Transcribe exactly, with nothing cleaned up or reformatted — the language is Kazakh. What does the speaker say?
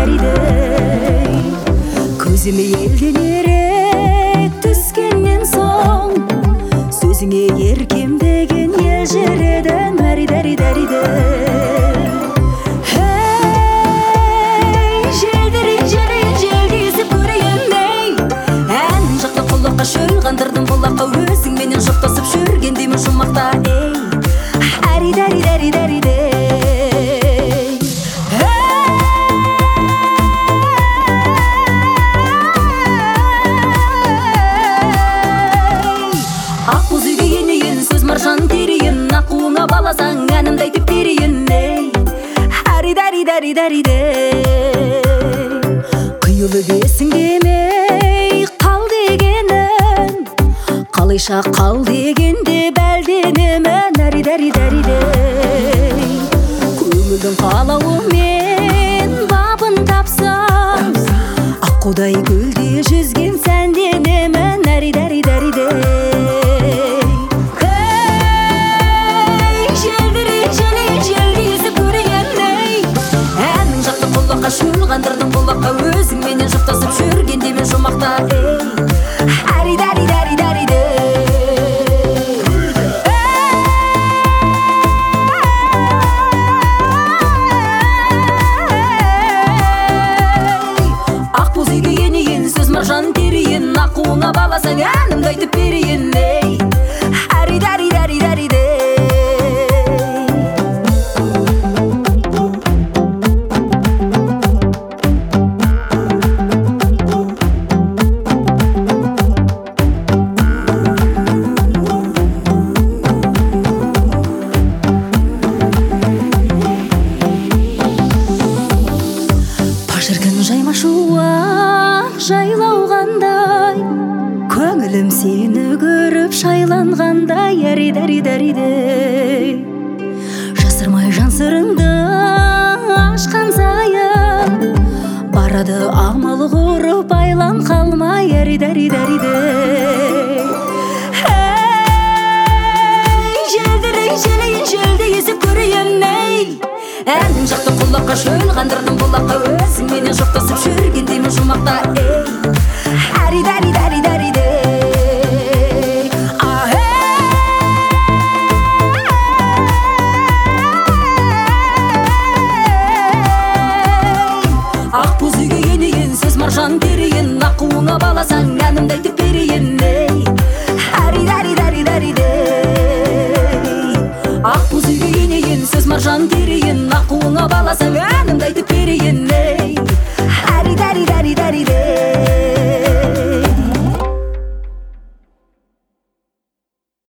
дәридей. Көзіме елден ерек түскеннен соң, сөзіңе еркем деген ел жереден мәри дәри дәридей. Эй, желдірей желейін желді езіп көрейін ей. Әнің жақта құлаққа шөл қандырдың бұлаққа, өзіңменен жоқтасып жүргендеймін жұмақта ей. Әри дәри дәри дәридей. Маржан терейін, ақуыңа баласаң, әнімді айтып берейін ей. Әри дәри дәри дәридей. Қиылы бесін демей қал дегенім, қалайша қал дегенде бәлденемін. Әри дәри дәридей. Көңілдің қалауымен бабын тапсам, аққудай көлде жүзген сәнденемін. Әри дәри дәридей. Шөл қандырдың бұлаққа, өзіңменен жұптасып жүргендеймін жұмақта ей. Әри дәри дәри дәридей. Ақ боз үйге енейін, сөз маржан терейін, ақуыңа баласаң, әнімді айтып берейін ей. Әри дәри дәри дәридей. Шіркін жайма шуақ жайлауғандай, көңілім сені көріп шайланғандай. Әри дәри дәридей. Жасырмай жан сырыңды ашқан сайын, барады амал құрып айлан қалмай. Әри дәри дәридей. Эй, желдірей желейін желді езіп көрейін ей. Әнің жақты құлаққа шөл қандырдың бұлаққа, өзіңменен жоқтасып жүргендеймін жұмақта ей. Әри дәри дәри дәридей. Ақ боз үйге енейін, сөз маржан терейін, ақуыңа баласаң, әнімді айтып берейін ей. Әри дәри дәри дәридей. Ақ боз үйге енейін, сөз маржан терейін, ақуыңа баласаң.